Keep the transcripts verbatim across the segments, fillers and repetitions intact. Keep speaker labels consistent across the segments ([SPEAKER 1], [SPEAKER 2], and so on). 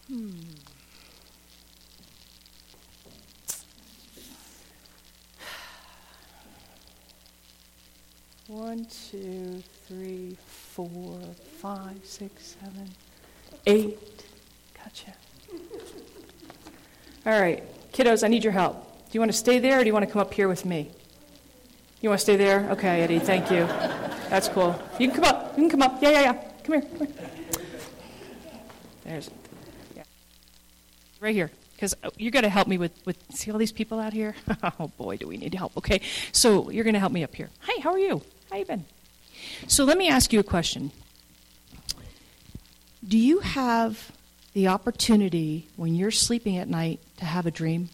[SPEAKER 1] Hmm. One, two, three, four, five, six, seven, eight. Gotcha. All right, kiddos, I need your help. Do you want to stay there or do you want to come up here with me? You want to stay there? Okay, Eddie, thank you. That's cool. You can come up. You can come up. Yeah, yeah, yeah. Come here. Come here. There's, yeah. Right here. Because you're going to help me with, with, see all these people out here? Oh, boy, do we need help. Okay, so you're going to help me up here. Hi, how are you? How you been? So let me ask you a question. Do you have the opportunity when you're sleeping at night to have a dream?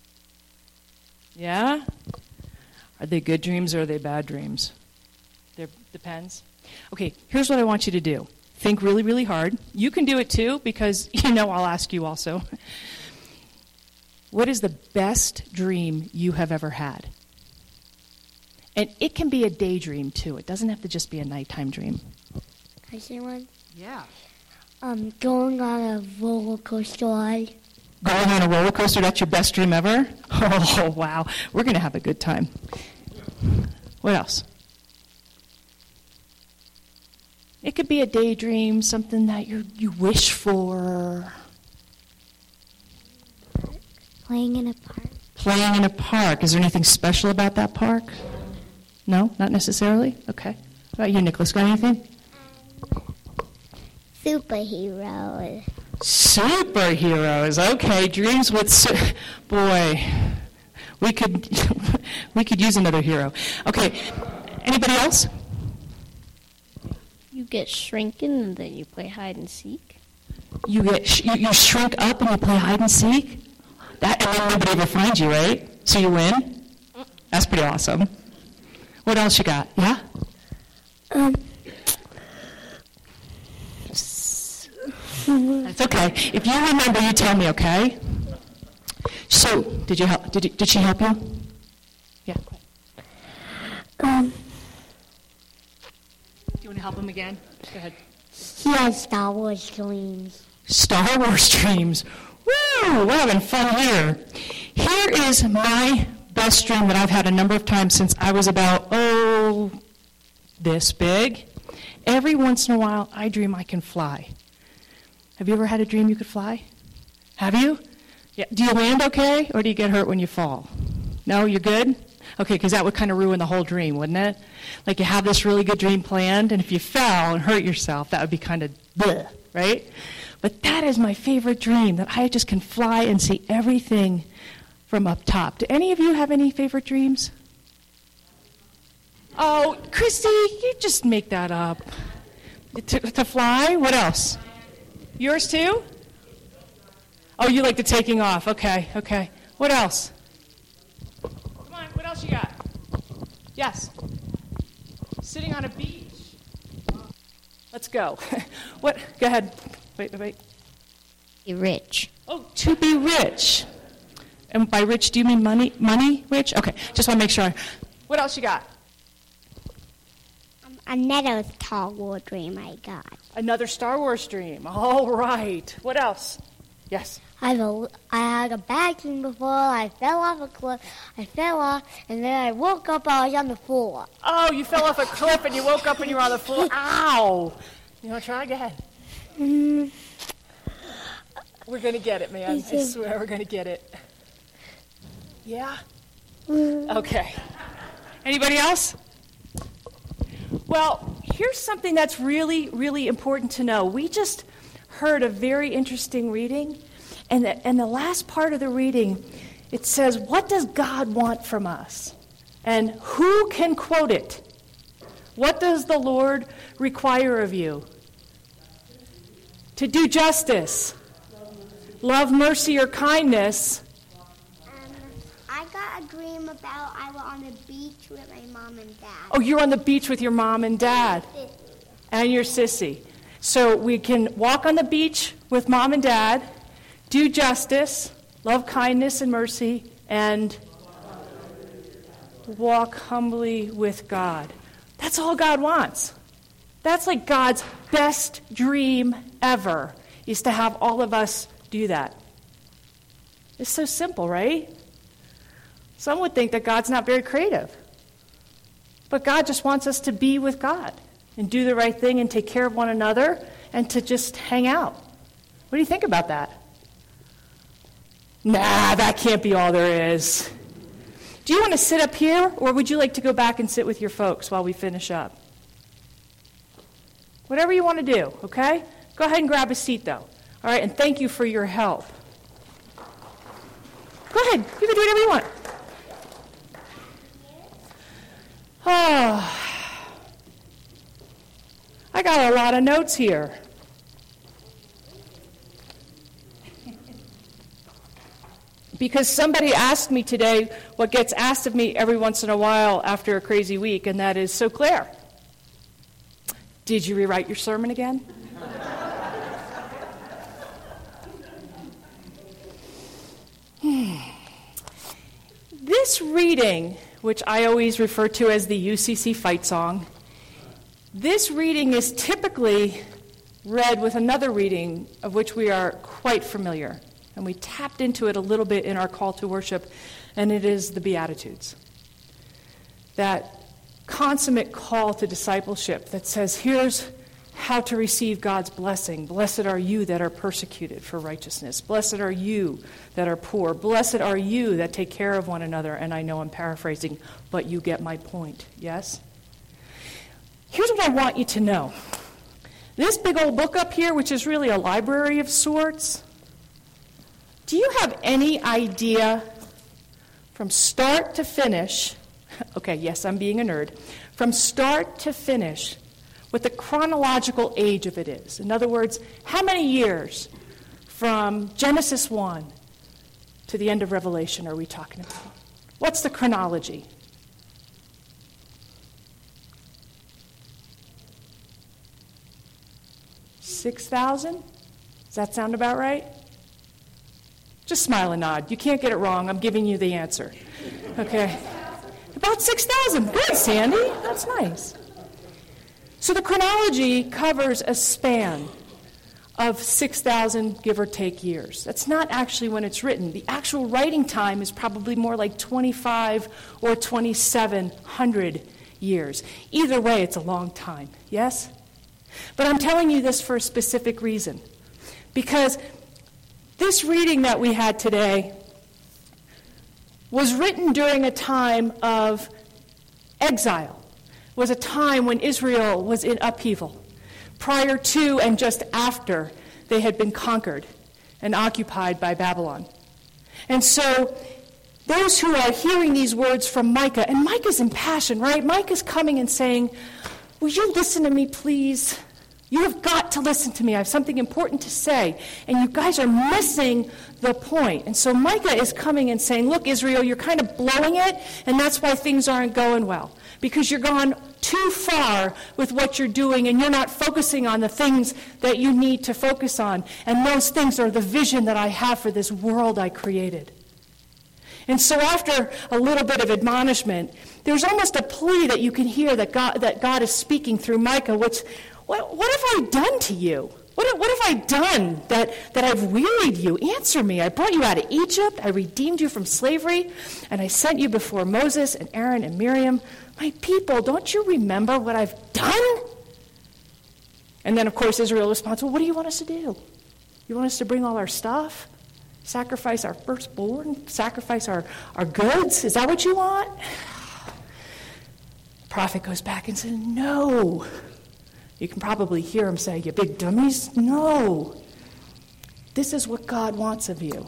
[SPEAKER 1] Yeah? Are they good dreams or are they bad dreams? There depends. Okay, here's what I want you to do. Think really, really hard. You can do it too because, you know, I'll ask you also. What is the best dream you have ever had? And it can be a daydream too. It doesn't have to just be a nighttime dream.
[SPEAKER 2] Can I say one?
[SPEAKER 1] Yeah.
[SPEAKER 2] Um, going on a roller coaster ride.
[SPEAKER 1] Going on a roller coaster, that's your best dream ever? Oh, wow. We're going to have a good time. What else? It could be a daydream, something that you you wish for.
[SPEAKER 2] Playing in a park.
[SPEAKER 1] Playing in a park. Is there anything special about that park? No, not necessarily? Okay. What about you, Nicholas? Got anything?
[SPEAKER 2] Um, superhero.
[SPEAKER 1] Superheroes. Okay, dreams with su- boy. We could we could use another hero. Okay. Anybody else?
[SPEAKER 3] You get shrinking and then you play hide and seek.
[SPEAKER 1] You get sh- you, you shrink up and you play hide and seek. That and then nobody ever finds you, right? So you win. That's pretty awesome. What else you got? Yeah.
[SPEAKER 2] Um.
[SPEAKER 1] That's okay. If you remember, you tell me, okay? So, did you help? Did you, did she help you? Yeah.
[SPEAKER 2] Um.
[SPEAKER 1] Do you want to help him again? Go ahead.
[SPEAKER 2] He has Star Wars dreams.
[SPEAKER 1] Star Wars dreams. Woo! We're having fun here. Here is my best dream that I've had a number of times since I was about, oh, this big. Every once in a while, I dream I can fly. Have you ever had a dream you could fly? Have you? Yeah. Do you land okay, or do you get hurt when you fall? No, you're good? Okay, because that would kind of ruin the whole dream, wouldn't it? Like you have this really good dream planned, and if you fell and hurt yourself, that would be kind of bleh, right? But that is my favorite dream, that I just can fly and see everything from up top. Do any of you have any favorite dreams? Oh, Christy, you just make that up. To, to fly? What else? Yours too? Oh, you like the taking off. Okay, okay. What else? Come on, what else you got? Yes. Sitting on a beach. Let's go. What? Go ahead. Wait, wait.
[SPEAKER 3] Be rich.
[SPEAKER 1] Oh, to be rich. And by rich, do you mean money? Money rich? Okay, just want to make sure. What else you got?
[SPEAKER 2] Um, another Star Wars dream I got.
[SPEAKER 1] Another Star Wars dream. All right. What else? Yes.
[SPEAKER 2] I have a, I had a bad dream before. I fell off a cliff. I fell off, and then I woke up. I was on the floor.
[SPEAKER 1] Oh, you fell off a cliff and you woke up and you were on the floor. Ow! You want to try? Go ahead.
[SPEAKER 2] Mm.
[SPEAKER 1] We're going to get it, man. I swear we're going to get it. Yeah?
[SPEAKER 2] Mm.
[SPEAKER 1] Okay. Anybody else? Well, here's something that's really, really important to know. We just heard a very interesting reading, and the, and the last part of the reading, it says, what does God want from us? And who can quote it? What does the Lord require of you? To do justice, love, mercy, or kindness.
[SPEAKER 2] Um, I got a dream about I was on the beach with my mom and dad.
[SPEAKER 1] Oh, you're on the beach with your mom and dad and your sissy. So we can walk on the beach with mom and dad, do justice, love kindness and mercy, and walk humbly with God. That's all God wants. That's like God's best dream ever, is to have all of us do that? It's so simple, right? Some would think that God's not very creative. But God just wants us to be with God and do the right thing and take care of one another and to just hang out. What do you think about that? Nah, that can't be all there is. Do you want to sit up here, or would you like to go back and sit with your folks while we finish up? Whatever you want to do, okay? Go ahead and grab a seat, though. All right, and thank you for your help. Go ahead. You can do whatever you want. Oh, I got a lot of notes here. Because somebody asked me today what gets asked of me every once in a while after a crazy week, and that is, so Claire, did you rewrite your sermon again? hmm. This reading, which I always refer to as the U C C fight song, this reading is typically read with another reading of which we are quite familiar. And we tapped into it a little bit in our call to worship, and it is the Beatitudes. That consummate call to discipleship that says, here's how to receive God's blessing. Blessed are you that are persecuted for righteousness. Blessed are you that are poor. Blessed are you that take care of one another. And I know I'm paraphrasing, but you get my point, yes? Here's what I want you to know. This big old book up here, which is really a library of sorts, do you have any idea from start to finish, okay, yes, I'm being a nerd, from start to finish what the chronological age of it is? In other words, how many years from Genesis one to the end of Revelation are we talking about? What's the chronology? six thousand? Does that sound about right? Just smile and nod. You can't get it wrong. I'm giving you the answer. Okay. About six thousand. Good, Sandy. That's nice. So the chronology covers a span of six thousand, give or take, years. That's not actually when it's written. The actual writing time is probably more like twenty-five or twenty-seven hundred years. Either way, it's a long time. Yes? But I'm telling you this for a specific reason. Because this reading that we had today was written during a time of exile. It was a time when Israel was in upheaval, prior to and just after they had been conquered and occupied by Babylon. And so those who are hearing these words from Micah, and Micah's impassioned, right? Micah's coming and saying, will you listen to me, please? You have got to listen to me. I have something important to say. And you guys are missing the point. And so Micah is coming and saying, look, Israel, you're kind of blowing it, and that's why things aren't going well. Because you're gone too far with what you're doing, and you're not focusing on the things that you need to focus on. And those things are the vision that I have for this world I created. And so after a little bit of admonishment, there's almost a plea that you can hear that God, that God is speaking through Micah, which, what, what have I done to you? What, what have I done that, that I've wearied you? Answer me. I brought you out of Egypt. I redeemed you from slavery. And I sent you before Moses and Aaron and Miriam. My people, don't you remember what I've done? And then, of course, Israel responds, well, what do you want us to do? You want us to bring all our stuff? Sacrifice our firstborn? Sacrifice our, our goods? Is that what you want? The prophet goes back and says, no. You can probably hear him say, you big dummies. No. This is what God wants of you.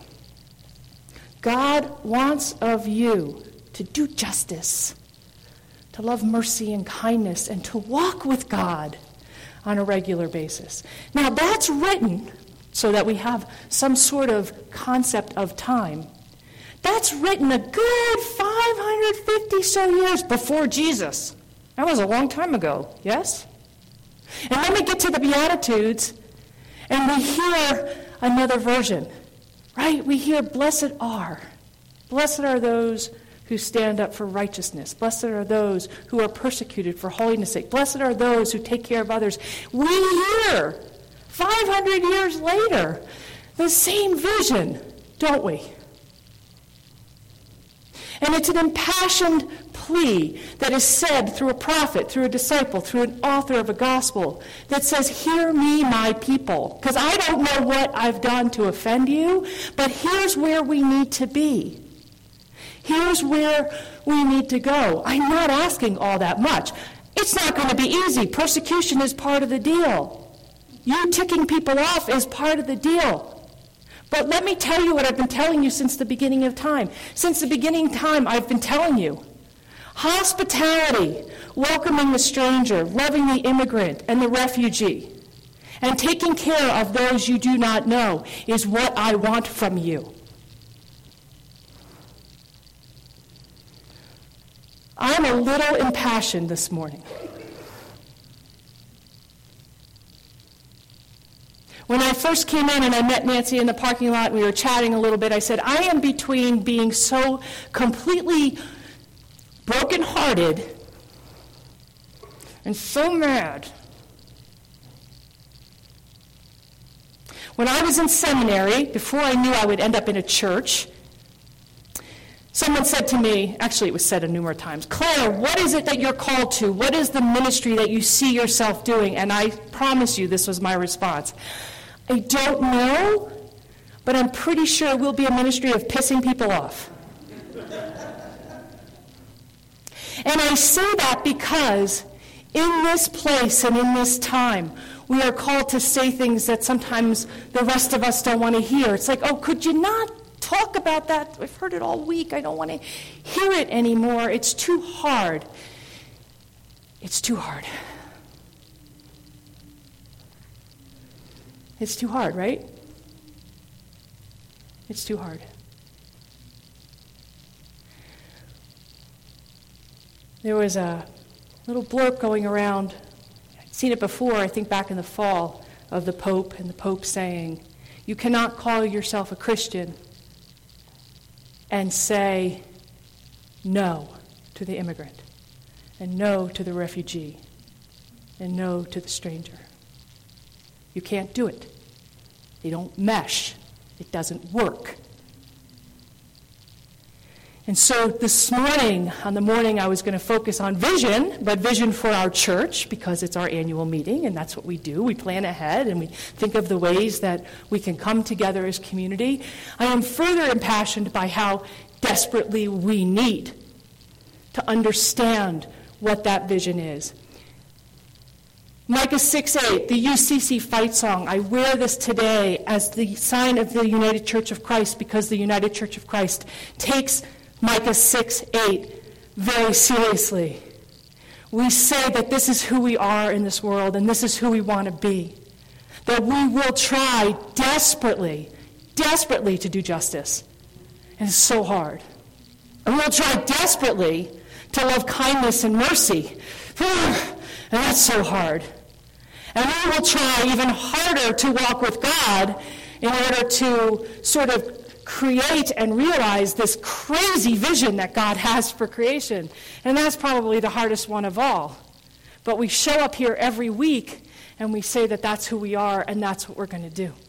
[SPEAKER 1] God wants of you to do justice, to love mercy and kindness, and to walk with God on a regular basis. Now, that's written so that we have some sort of concept of time. That's written a good five hundred fifty so years before Jesus. That was a long time ago, yes? And then we get to the Beatitudes, and we hear another version, right? We hear, blessed are. Blessed are those who stand up for righteousness. Blessed are those who are persecuted for holiness' sake. Blessed are those who take care of others. We hear, five hundred years later, The same vision, don't we? And it's an impassioned plea that is said through a prophet, through a disciple, through an author of a gospel that says, hear me, my people. Because I don't know what I've done to offend you, but here's where we need to be. Here's where we need to go. I'm not asking all that much. It's not going to be easy. Persecution is part of the deal. You ticking people off is part of the deal. But let me tell you what I've been telling you since the beginning of time. Since the beginning of time, I've been telling you. Hospitality, welcoming the stranger, loving the immigrant and the refugee, and taking care of those you do not know is what I want from you. I'm a little impassioned this morning. When I first came in and I met Nancy in the parking lot, and we were chatting a little bit, I said, I am between being so completely brokenhearted and so mad. When I was in seminary, before I knew I would end up in a church, someone said to me, actually it was said a numerous times, Claire, what is it that you're called to? What is the ministry that you see yourself doing? And I promise you this was my response. I don't know, but I'm pretty sure it will be a ministry of pissing people off. And I say that because in this place and in this time, we are called to say things that sometimes the rest of us don't want to hear. It's like, oh, could you not talk about that? I've heard it all week. I don't want to hear it anymore. It's too hard. It's too hard. It's too hard, right? It's too hard. There was a little blurb going around. I'd seen it before, I think back in the fall, of the Pope, and the Pope saying, you cannot call yourself a Christian and say no to the immigrant, and no to the refugee, and no to the stranger. You can't do it. They don't mesh. It doesn't work. And so this morning, on the morning I was going to focus on vision, but vision for our church, because it's our annual meeting, and that's what we do. We plan ahead, and we think of the ways that we can come together as community. I am further impassioned by how desperately we need to understand what that vision is. Micah six eight, the U C C fight song. I wear this today as the sign of the United Church of Christ, because the United Church of Christ takes Micah six eight very seriously. We say that this is who we are in this world, and this is who we want to be. That we will try desperately, desperately to do justice. And it's so hard. And we'll try desperately to love kindness and mercy. And that's so hard. And we will try even harder to walk with God in order to sort of create and realize this crazy vision that God has for creation. And that's probably the hardest one of all. But we show up here every week and we say that that's who we are and that's what we're going to do.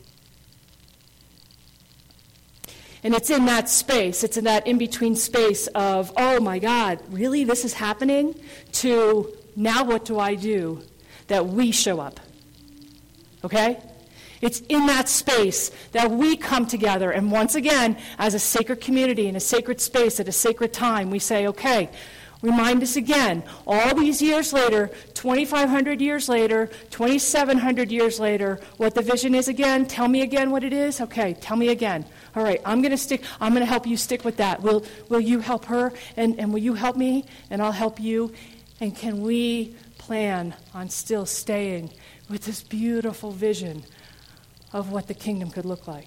[SPEAKER 1] And it's in that space, it's in that in-between space of, oh my God, really this is happening? To, now what do I do? That we show up. Okay? It's in that space that we come together, and once again, as a sacred community in a sacred space at a sacred time, we say, okay, remind us again, all these years later, twenty-five hundred years later, twenty-seven hundred years later, what the vision is again. Tell me again what it is. Okay, tell me again. All right, I'm going to stick. I'm going to help you stick with that. Will Will you help her, and, and will you help me, and I'll help you, and can we plan on still staying with this beautiful vision of what the kingdom could look like?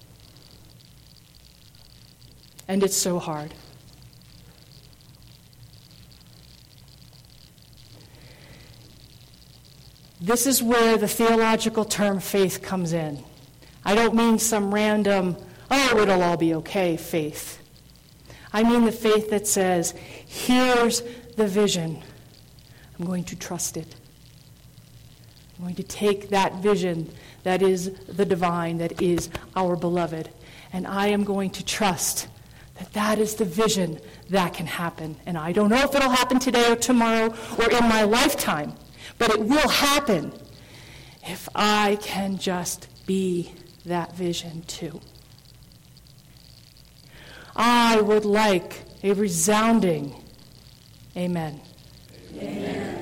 [SPEAKER 1] And it's so hard. This is where the theological term faith comes in. I don't mean some random, oh, it'll all be okay faith. I mean the faith that says, here's the vision. I'm going to trust it. I'm going to take that vision that is the divine, that is our beloved, and I am going to trust that that is the vision that can happen. And I don't know if it'll happen today or tomorrow or in my lifetime, but it will happen if I can just be that vision too. I would like a resounding amen.
[SPEAKER 4] Amen.